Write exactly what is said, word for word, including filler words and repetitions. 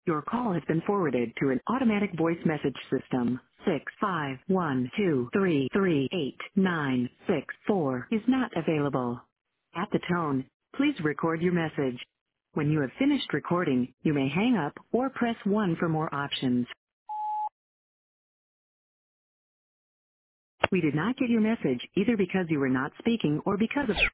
Your call has been forwarded to an automatic voice message system. Six five one two three three eight nine six four is not available. At the tone, please record your message. When you have finished recording, you may hang up or press one for more options. We did not get your message either because you were not speaking or because of